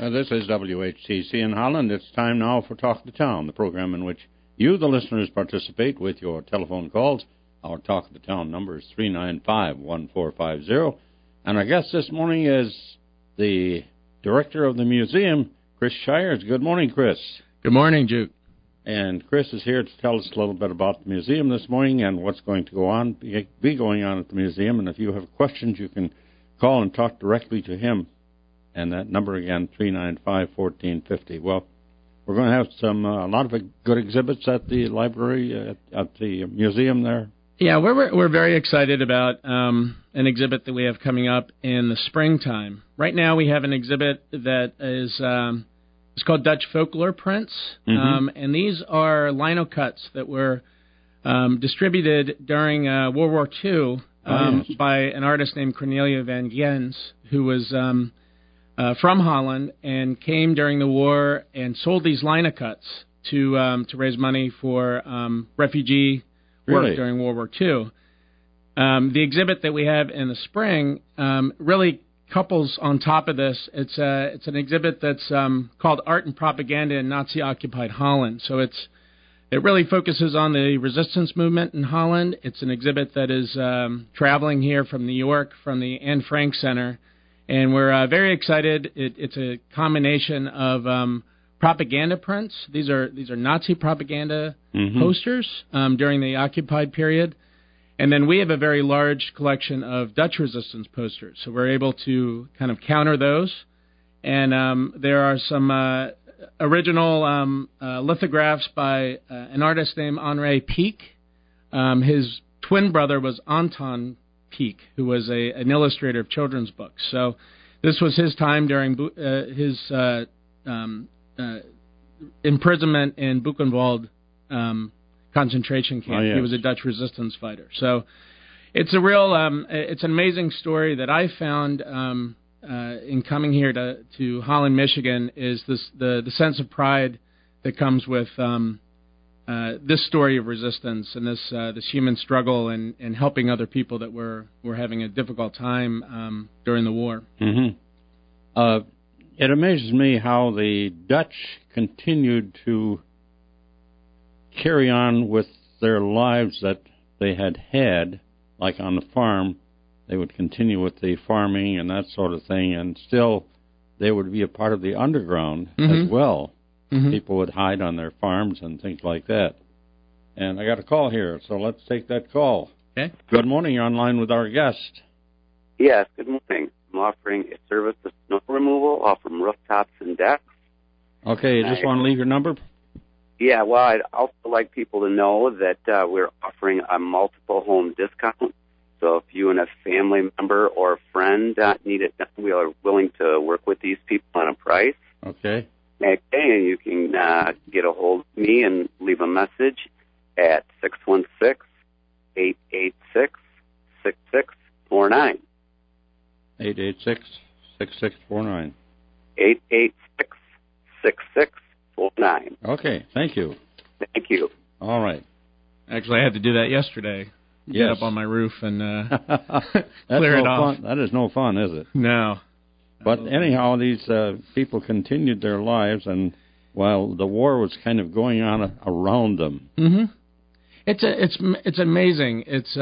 This is WHTC in Holland. It's time now for Talk of the Town, the program in which you, the listeners, participate with your telephone calls. Our Talk of the Town number is 395-1450. And our guest this morning is the director of the museum, Chris Shires. Good morning, Chris. Good morning, Juke. And Chris is here to tell us a little bit about the museum this morning and what's going to be going on at the museum. And if you have questions, you can call and talk directly to him. And that number again, 395-1450. Well, we're going to have a lot of good exhibits at the library, at the museum there. Yeah, we're very excited about an exhibit that we have coming up in the springtime. Right now, we have an exhibit that is it's called Dutch Folklore Prints, and these are lino cuts that were distributed during World War II by an artist named Cornelia van Gens, who was from Holland and came during the war and sold these lino cuts to raise money for refugee work during World War II. The exhibit that we have in the spring really couples on top of this. It's an exhibit that's called Art and Propaganda in Nazi-Occupied Holland. So it really focuses on the resistance movement in Holland. It's an exhibit that is traveling here from New York, from the Anne Frank Center. And we're very excited. It's a combination of propaganda prints. These are Nazi propaganda posters during the occupied period. And then we have a very large collection of Dutch resistance posters. So we're able to kind of counter those. And there are some original lithographs by an artist named Henri Pique. His twin brother was Anton Pique, who was an illustrator of children's books. So this was his time during his imprisonment in Buchenwald concentration camp. He was a Dutch resistance fighter. So it's a real, it's an amazing story that I found in coming here to Holland, Michigan, is the sense of pride that comes with this story of resistance and this human struggle and helping other people that were having a difficult time during the war. It amazes me how the Dutch continued to carry on with their lives that they had, like on the farm. They would continue with the farming and that sort of thing, and still they would be a part of the underground as well. People would hide on their farms and things like that. And I got a call here, so let's take that call. Okay. Good morning. You're online with our guest. Yes, good morning. I'm offering a service of snow removal off from rooftops and decks. Okay, you just want to leave your number? Yeah, well, I'd also like people to know that we're offering a multiple home discount. So if you and a family member or a friend need it, we are willing to work with these people on a price. Okay. Okay, and you can get a hold of me and leave a message at 616-886-6649. 886-6649. 886-6649. Okay, thank you. Thank you. All right. Actually, I had to do that yesterday. Get up on my roof and clear it off. Fun. That is no fun, is it? No. But anyhow, these people continued their lives, and while the war was kind of going on around them. It's amazing. It's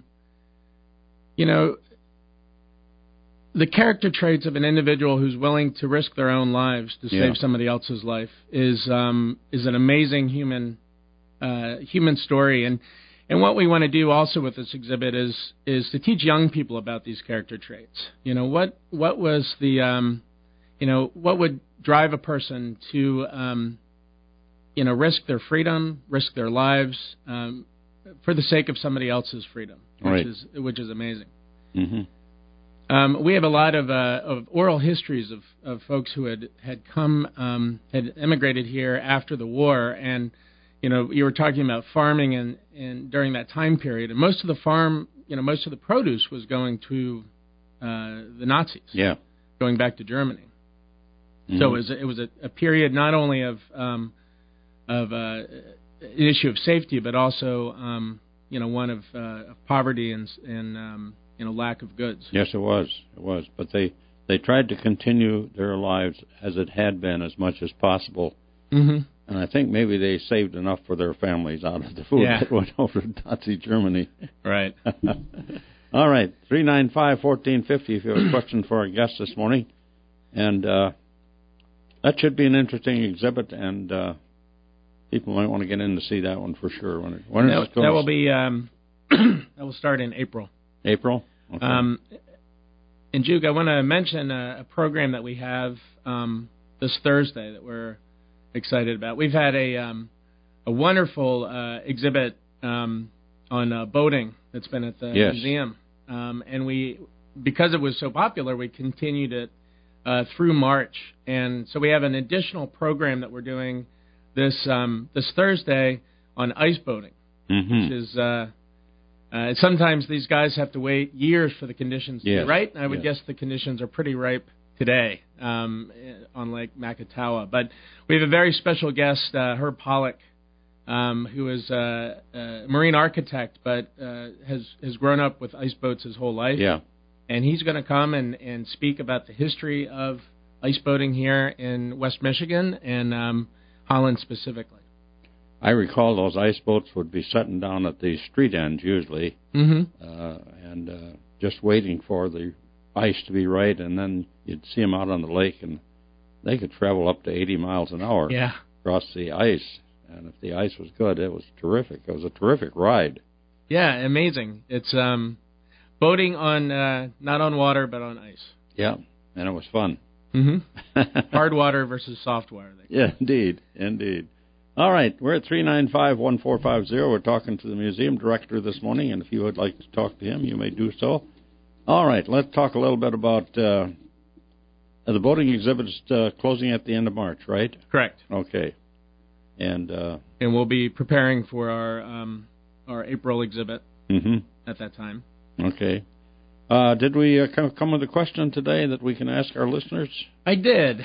the character traits of an individual who's willing to risk their own lives to save somebody else's life is an amazing human story. And what we want to do also with this exhibit is to teach young people about these character traits. What was the what would drive a person to risk their freedom, risk their lives for the sake of somebody else's freedom, which is amazing. We have a lot of oral histories of folks who had had emigrated here after the war, and you were talking about farming and during that time period, and most of the produce was going to the Nazis. Yeah, going back to Germany. So it was a period not only of an issue of safety, but also one of poverty and lack of goods. Yes, it was. But they they tried to continue their lives as it had been as much as possible. Mm-hmm. And I think maybe they saved enough for their families out of the food that went over to Nazi Germany. Right. All right, 395-1450 if you have a question for our guest this morning. And that should be an interesting exhibit, and people might want to get in to see that one for sure. When is it going? That will be that will start in April. April? Okay. And Juke, I want to mention a program that we have this Thursday that we're excited about. We've had a wonderful exhibit on boating that's been at the museum, and because it was so popular, we continued it through March, and so we have an additional program that we're doing this Thursday on ice boating, which is sometimes these guys have to wait years for the conditions to be right. And I would guess the conditions are pretty ripe today on Lake Makatawa. But we have a very special guest, Herb Pollock, who is a marine architect, but has grown up with ice boats his whole life. Yeah. And he's going to come and speak about the history of ice boating here in West Michigan and Holland specifically. I recall those ice boats would be setting down at the street ends usually, and just waiting for the ice to be right, and then you'd see them out on the lake, and they could travel up to 80 miles an hour across the ice. And if the ice was good, it was terrific. It was a terrific ride. Yeah, amazing. It's boating on not on water, but on ice. Yeah, and it was fun. Hard water versus soft water. Yeah, indeed. All right, we're at 395-1450. We're talking to the museum director this morning, and if you would like to talk to him, you may do so. All right, let's talk a little bit about the boating exhibit is closing at the end of March, right? Correct. Okay. And we'll be preparing for our April exhibit at that time. Okay. Did we come with a question today that we can ask our listeners? I did.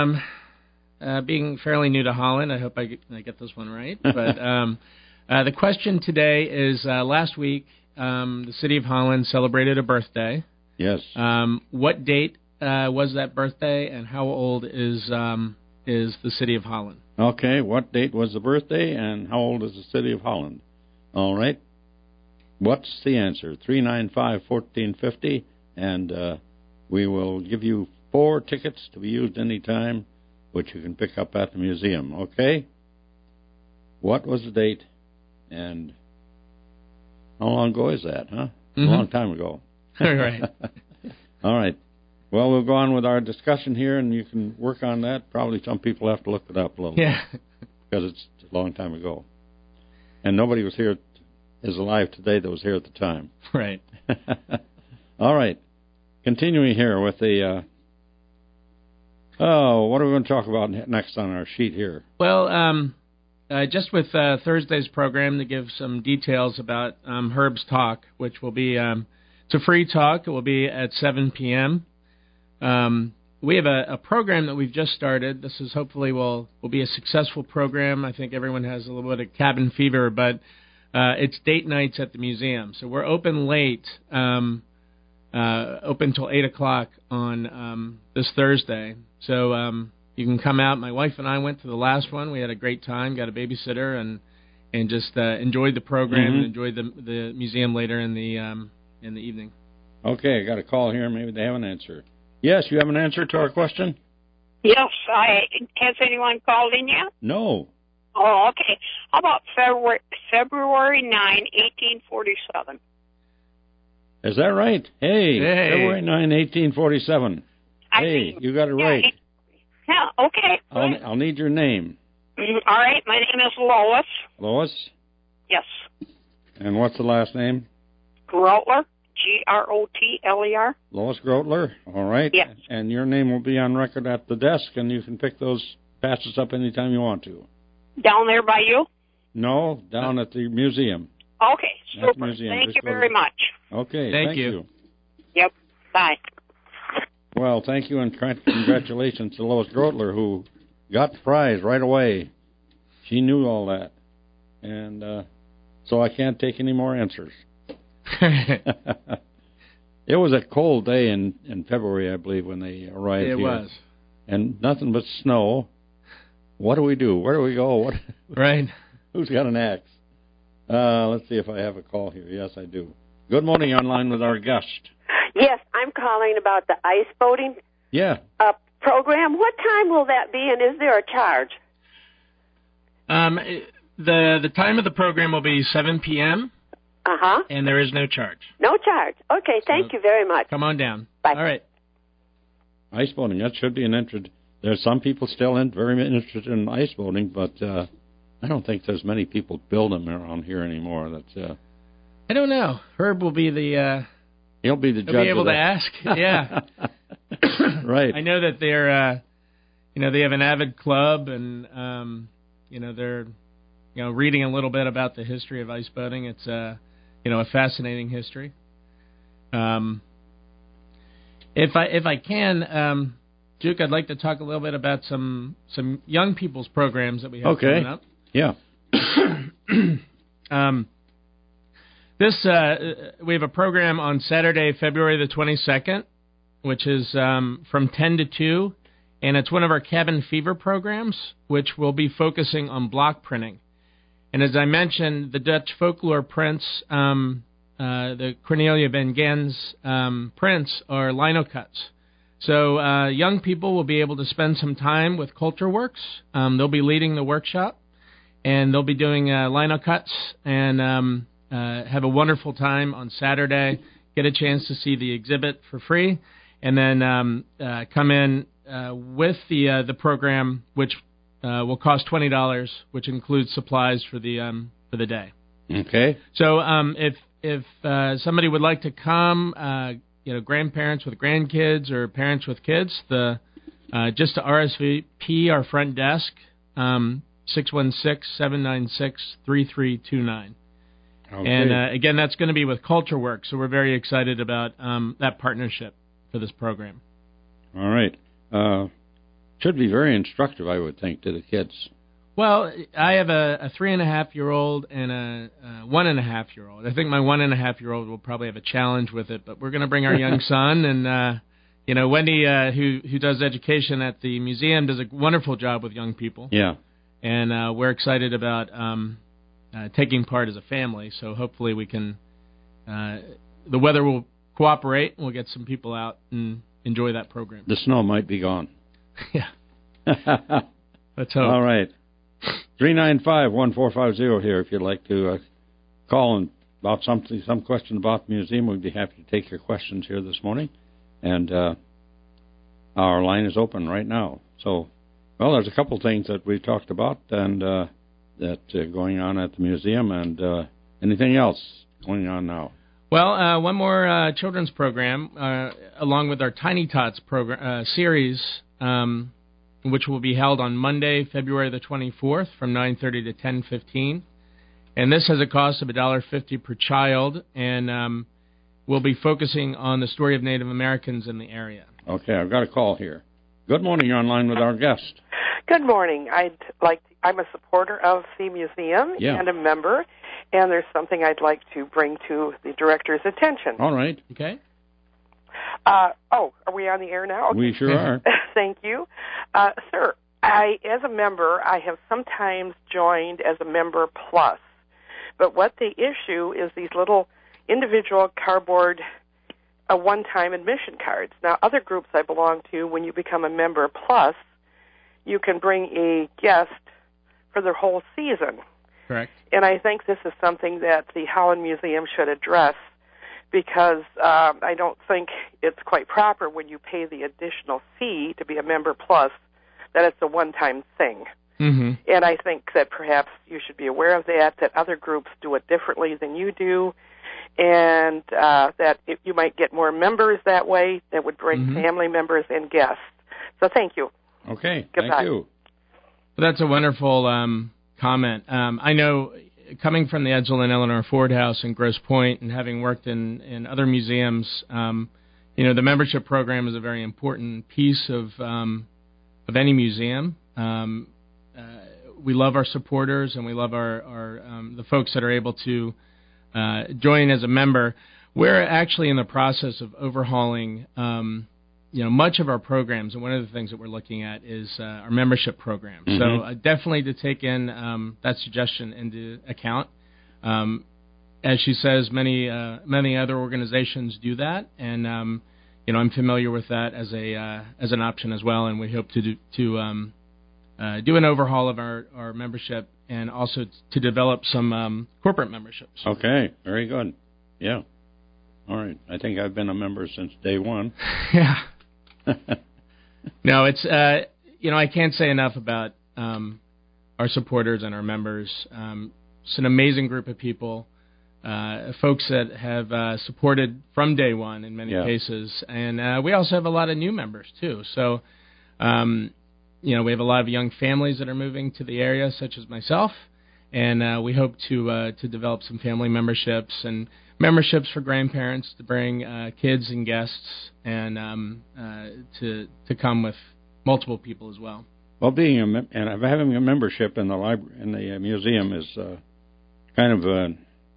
Being fairly new to Holland, I hope I get this one right. But the question today is, last week, the city of Holland celebrated a birthday. Yes. What date was that birthday, and how old is the city of Holland? Okay, what date was the birthday, and how old is the city of Holland? All right. What's the answer? 395-1450, and we will give you 4 tickets to be used anytime, which you can pick up at the museum, okay? What was the date, and how long ago is that, huh? A long time ago. Right. All right. Well, we'll go on with our discussion here, and you can work on that. Probably some people have to look it up a little bit because it's a long time ago. And nobody is alive today that was here at the time. Right. All right. Continuing here with the... what are we going to talk about next on our sheet here? Well, just with Thursday's program to give some details about Herb's talk, which will be... it's a free talk. It will be at 7 p.m., we have a program that we've just started. This is hopefully will be a successful program. I think everyone has a little bit of cabin fever, but it's date nights at the museum. So we're open late, open till 8 o'clock on this Thursday. So you can come out. My wife and I went to the last one. We had a great time, got a babysitter, and just enjoyed the program and enjoyed the museum later in the evening. Okay, I got a call here. Maybe they have an answer. Yes, you have an answer to our question? Yes, has anyone called in yet? No. Oh, okay. How about February 9, 1847? Is that right? Hey. February 9, 1847. You got it right. Yeah, okay. I'll need your name. All right, my name is Lois. Lois? Yes. And what's the last name? Grotler. Grotler. Lois Grotler. All right. Yes. And your name will be on record at the desk, and you can pick those passes up anytime you want to. Down there by you? No, down at the museum. Okay, super. Museum. Thank you very much. Okay, thank you. Yep, bye. Well, thank you, and congratulations to Lois Grotler, who got the prize right away. She knew all that. And so I can't take any more answers. It was a cold day in February, I believe, when they arrived here. It was. And nothing but snow. What do we do? Where do we go? Right. Who's got an axe? Let's see if I have a call here. Yes, I do. Good morning, online with our guest. Yes, I'm calling about the ice boating program. What time will that be, and is there a charge? The time of the program will be 7 p.m., and there is no charge. No charge. Okay, thank you very much. Come on down. Bye. All right. Ice boating, that should be an interest. There's some people still very interested in ice boating, but I don't think there's many people build them around here anymore. That's I don't know. Herb will be the... he'll be the judge. He'll be able to ask. Yeah. Right. I know that they're, they have an avid club, and, they're, reading a little bit about the history of ice boating. It's, a fascinating history. If I can, Duke, I'd like to talk a little bit about some young people's programs that we have coming up. Yeah. We have a program on Saturday, February the 22nd, which is from 10 to 2, and it's one of our Cabin Fever programs, which will be focusing on block printing. And as I mentioned, the Dutch folklore prints, the Cornelia van Gen's prints are lino cuts. So young people will be able to spend some time with CultureWorks. They'll be leading the workshop, and they'll be doing lino cuts and have a wonderful time on Saturday, get a chance to see the exhibit for free, and then come in with the program, which will cost $20, which includes supplies for the day. Okay. So if somebody would like to come, grandparents with grandkids or parents with kids, just to RSVP our front desk, 616-796-3329. Okay. And again, that's going to be with CultureWorks, so we're very excited about that partnership for this program. All right. Should be very instructive, I would think, to the kids. Well, I have a 3.5-year-old and a 1.5-year-old. I think my 1.5-year-old will probably have a challenge with it, but we're going to bring our young son. And, Wendy, who does education at the museum, does a wonderful job with young people. Yeah. And we're excited about taking part as a family, so hopefully we can, the weather will cooperate, and we'll get some people out and enjoy that program. The snow might be gone. Yeah. Let's hope. All right. 395-1450 here if you'd like to call and about some question about the museum. We'd be happy to take your questions here this morning. And our line is open right now. So, well, there's a couple things that we talked about and that going on at the museum, and anything else going on now? Well, one more children's program, along with our Tiny Tots program series, which will be held on Monday, February the 24th, from 9:30 to 10:15. And this has a cost of $1.50 per child, and we'll be focusing on the story of Native Americans in the area. Okay, I've got a call here. Good morning. You're online with our guest. Good morning. I'm a supporter of the museum and a member, and there's something I'd like to bring to the director's attention. All right. Okay. Are we on the air now? Okay. We sure are. Thank you. Sir, as a member, I have sometimes joined as a member plus, but what the issue is these little individual cardboard one-time admission cards. Now, other groups I belong to, when you become a member plus, you can bring a guest for the whole season. Correct. And I think this is something that the Holland Museum should address, because I don't think it's quite proper when you pay the additional fee to be a member plus that it's a one-time thing. Mm-hmm. And I think that perhaps you should be aware of that other groups do it differently than you do, and that you might get more members that way that would bring family members and guests. So thank you. Okay, Goodbye. Thank you. Well, that's a wonderful comment. I know, coming from the Edsel and Eleanor Ford House in Grosse Pointe and having worked in other museums, the membership program is a very important piece of any museum. We love our supporters, and we love our the folks that are able to join as a member. We're actually in the process of overhauling much of our programs, and one of the things that we're looking at is our membership program. Mm-hmm. So definitely to take in that suggestion into account. As she says, many other organizations do that, and I'm familiar with that as an option as well. And we hope to do an overhaul of our membership, and also to develop some corporate memberships. Okay, very good. Yeah. All right. I think I've been a member since day one. Yeah. No, it's I can't say enough about our supporters and our members. It's an amazing group of people, folks that have supported from day one in many cases, and we also have a lot of new members too. So, we have a lot of young families that are moving to the area, such as myself, and we hope to develop some family memberships and memberships for grandparents to bring kids and guests, and to come with multiple people as well. Well, having a membership in the library, in the museum, is kind of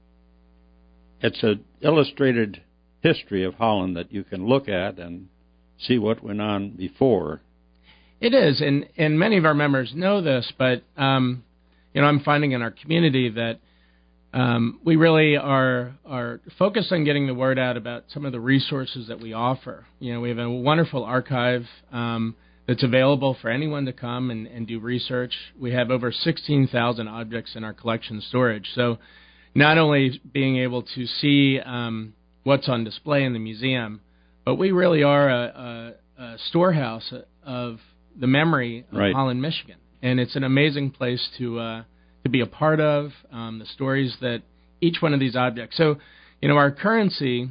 it's an illustrated history of Holland that you can look at and see what went on before. It is, and many of our members know this, but I'm finding in our community that we really are focused on getting the word out about some of the resources that we offer. We have a wonderful archive that's available for anyone to come and do research. We have over 16,000 objects in our collection storage. So not only being able to see what's on display in the museum, but we really are a storehouse of the memory of Holland, Michigan. And it's an amazing place to be a part of, the stories that each one of these objects. So, our currency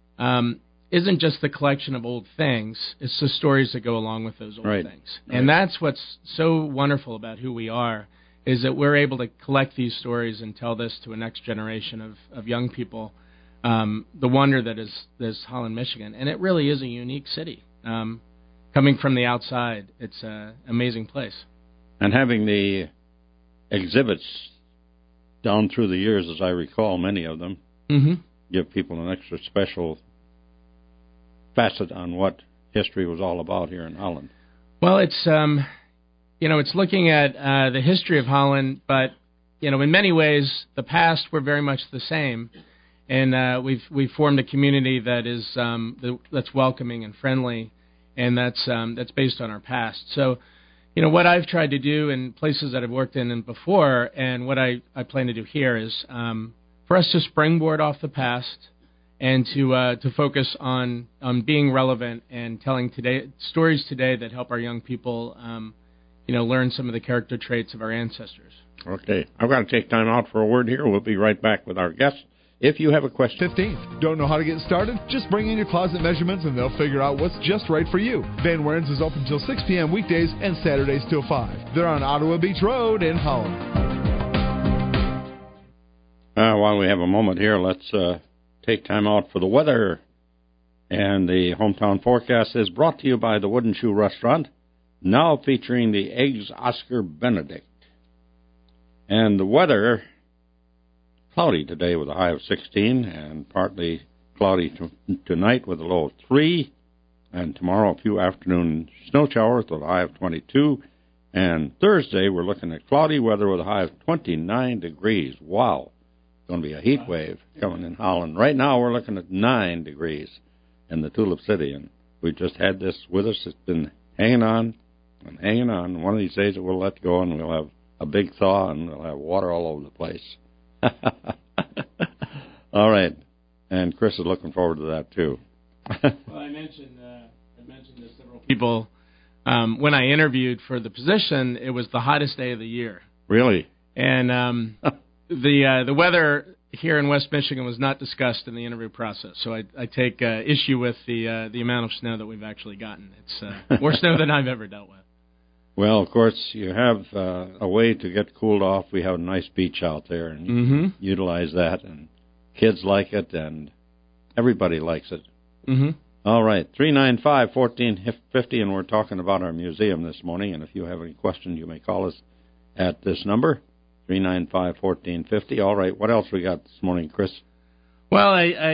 isn't just the collection of old things, it's the stories that go along with those old things. And that's what's so wonderful about who we are, is that we're able to collect these stories and tell this to a next generation of young people, the wonder that is Holland, Michigan. And it really is a unique city. Coming from the outside, it's an amazing place. And having the exhibits down through the years, as I recall, many of them, give people an extra special facet on what history was all about here in Holland. Well, it's it's looking at the history of Holland, but in many ways, the past were very much the same, and we've formed a community that is that's welcoming and friendly, and that's based on our past. So. What I've tried to do in places that I've worked in before, and what I plan to do here is for us to springboard off the past and to focus on being relevant and telling stories today that help our young people, learn some of the character traits of our ancestors. Okay. I've got to take time out for a word here. We'll be right back with our guests. If you have a question. 15th. Don't know how to get started? Just bring in your closet measurements and they'll figure out what's just right for you. Van Warren's is open till 6 p.m. weekdays and Saturdays till 5. They're on Ottawa Beach Road in Holland. While we have a moment here, let's take time out for the weather. And the hometown forecast is brought to you by the Wooden Shoe Restaurant, now featuring the Eggs Oscar Benedict. And the weather... cloudy today with a high of 16, and partly cloudy tonight with a low of 3. And tomorrow, a few afternoon snow showers with a high of 22. And Thursday, we're looking at cloudy weather with a high of 29 degrees. Wow. It's going to be a heat wave coming in Holland. Right now, we're looking at 9 degrees in the Tulip City. And we just had this with us. It's been hanging on and hanging on. One of these days, it will let go, and we'll have a big thaw, and we'll have water all over the place. All right, and Chris is looking forward to that too. Well, I mentioned to several people when I interviewed for the position. It was the hottest day of the year. Really? And the weather here in West Michigan was not discussed in the interview process. So I take issue with the amount of snow that we've actually gotten. It's more snow than I've ever dealt with. Well, of course, you have a way to get cooled off. We have a nice beach out there, and you can utilize that, and kids like it, and everybody likes it. All right, 395-1450, and we're talking about our museum this morning, and if you have any questions, you may call us at this number, 395-1450. All right, what else we got this morning, Chris? Well, I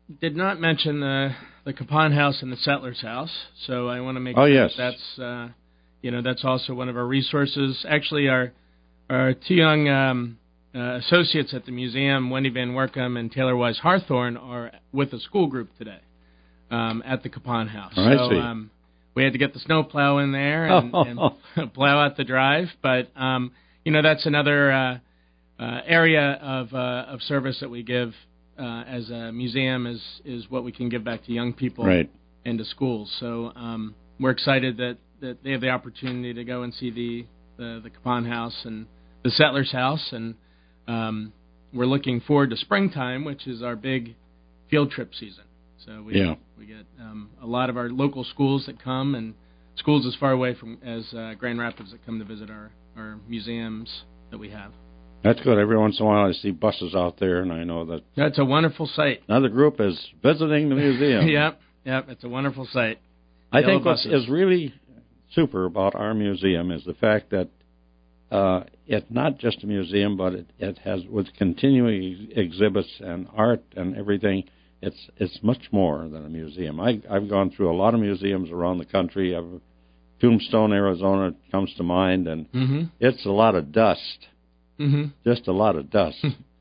did not mention the Capon House and the Settlers House, so I want to make sure that's that's also one of our resources. Actually, our two young associates at the museum, Wendy Van Werkum and Taylor Wise Harthorne, are with a school group today at the Capon House. So we had to get the snowplow in there and plow out the drive, but that's another area of service that we give as a museum is what we can give back to young people and to schools. So we're excited that they have the opportunity to go and see the Capon House and the Settlers House, and we're looking forward to springtime, which is our big field trip season. So we get a lot of our local schools that come, and schools as far away from as Grand Rapids that come to visit our museums that we have. That's good. Every once in a while I see buses out there, and I know that... That's a wonderful sight. Another group is visiting the museum. Yep, it's a wonderful sight. I think what is really super about our museum is the fact that it's not just a museum, but it has, with continuing exhibits and art and everything, it's much more than a museum. I've gone through a lot of museums around the country. Tombstone, Arizona comes to mind, and it's a lot of dust. Just a lot of dust.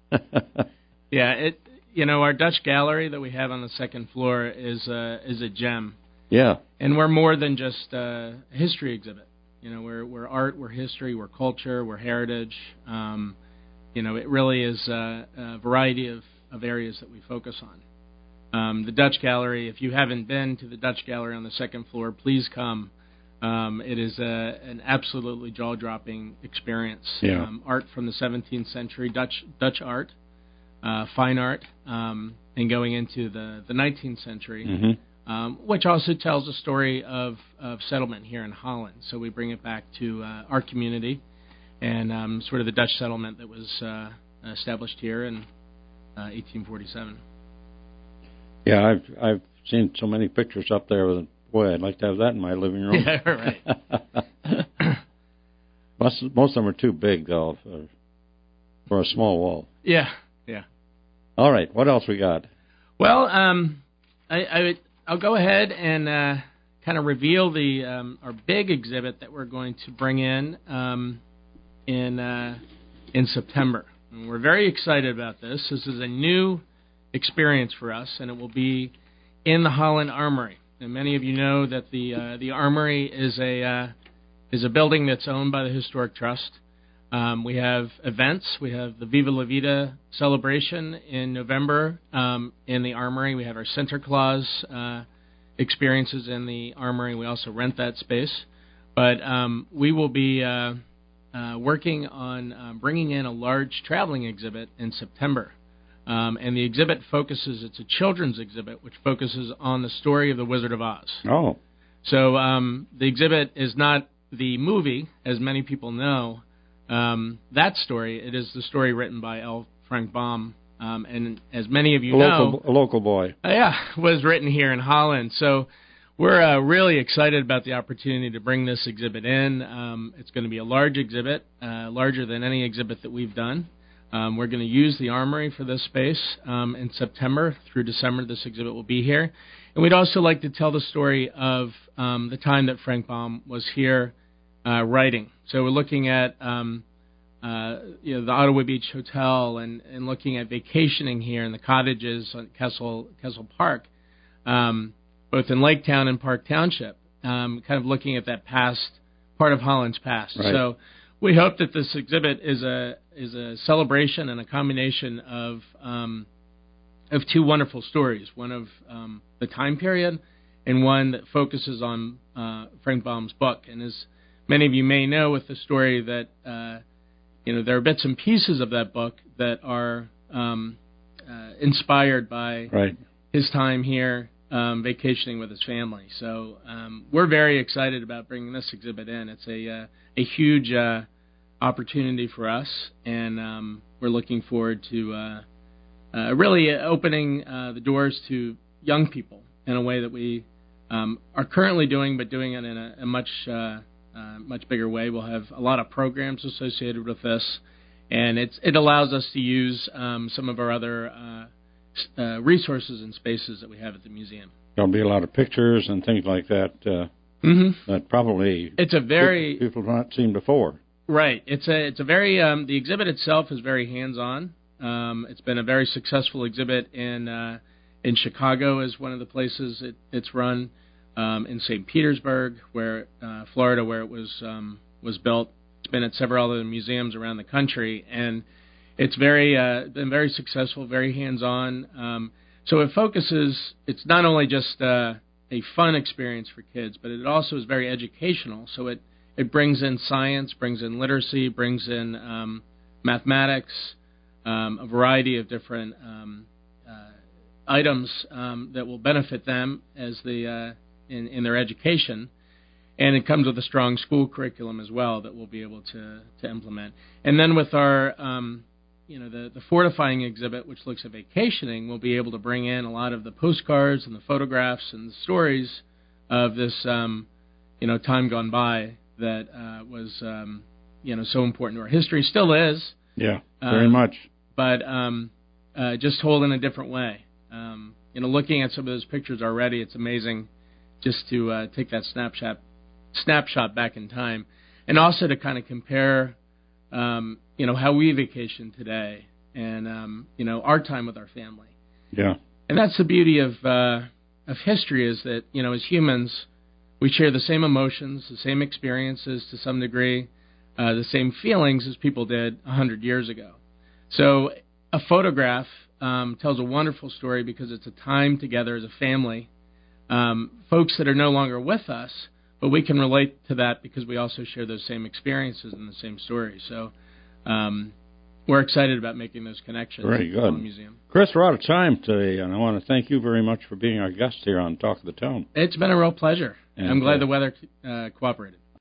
Yeah, our Dutch gallery that we have on the second floor is a gem. Yeah, and we're more than just a history exhibit. We're art, we're history, we're culture, we're heritage. It really is a variety of areas that we focus on. The Dutch gallery, if you haven't been to the Dutch gallery on the second floor, please come. It is an absolutely jaw-dropping experience. Yeah. Art from the 17th century, Dutch art, fine art, and going into the 19th century, which also tells a story of settlement here in Holland. So we bring it back to our community and sort of the Dutch settlement that was established here in 1847. Yeah, I've seen so many pictures up there with. Boy, I'd like to have that in my living room. Yeah, right. Most of them are too big, though, for a small wall. Yeah. All right, what else we got? Well, I'll go ahead and kind of reveal our big exhibit that we're going to bring in September. And we're very excited about this. This is a new experience for us, and it will be in the Holland Armory. And many of you know that the Armory is a building that's owned by the Historic Trust. We have events. We have the Viva La Vida celebration in November in the Armory. We have our Santa Claus experiences in the Armory. We also rent that space. But we will be working on bringing in a large traveling exhibit in September. And the exhibit it's a children's exhibit, which focuses on the story of the Wizard of Oz. Oh. So the exhibit is not the movie, as many people know. That story, it is the story written by L. Frank Baum, and as many of you know... A local boy. Was written here in Holland. So we're really excited about the opportunity to bring this exhibit in. It's going to be a large exhibit, larger than any exhibit that we've done. We're going to use the Armory for this space in September through December. This exhibit will be here. And we'd also like to tell the story of the time that Frank Baum was here writing. So we're looking at the Ottawa Beach Hotel and looking at vacationing here in the cottages on Kessel Park, both in Lake Town and Park Township, kind of looking at that part of Holland's past. Right. So we hope that this exhibit is a celebration and a combination of two wonderful stories, one of the time period and one that focuses on Frank Baum's book. And as many of you may know with the story that there are bits and pieces of that book that are inspired by his time here vacationing with his family. So we're very excited about bringing this exhibit in. It's a huge opportunity for us, and we're looking forward to really opening the doors to young people in a way that we are currently doing, but doing it in a much bigger way. We'll have a lot of programs associated with this, and it allows us to use some of our other resources and spaces that we have at the museum. There'll be a lot of pictures and things like that. That probably people have not seen before. Right. It's a very the exhibit itself is very hands-on. It's been a very successful exhibit in Chicago is one of the places it's run. In St. Petersburg, Florida, where it was built. It's been at several other museums around the country, and it's been very successful, very hands-on. So it focuses. It's not only just a fun experience for kids, but it also is very educational. So it brings in science, brings in literacy, brings in mathematics, a variety of different items that will benefit them as they in their education, and it comes with a strong school curriculum as well that we'll be able to implement. And then with our the fortifying exhibit, which looks at vacationing, we'll be able to bring in a lot of the postcards and the photographs and the stories of this time gone by that was so important to our history, still is. Yeah, very much. But just told in a different way. Looking at some of those pictures already, it's amazing just to take that snapshot back in time, and also to kind of compare, how we vacation today and, our time with our family. Yeah. And that's the beauty of history is that, as humans, we share the same emotions, the same experiences to some degree, the same feelings as people did 100 years ago. So a photograph tells a wonderful story because it's a time together as a family. Folks that are no longer with us, but we can relate to that because we also share those same experiences and the same stories. So we're excited about making those connections. Very good. In the museum. Chris, we're out of time today, and I want to thank you very much for being our guest here on Talk of the Town. It's been a real pleasure. And I'm glad the weather cooperated.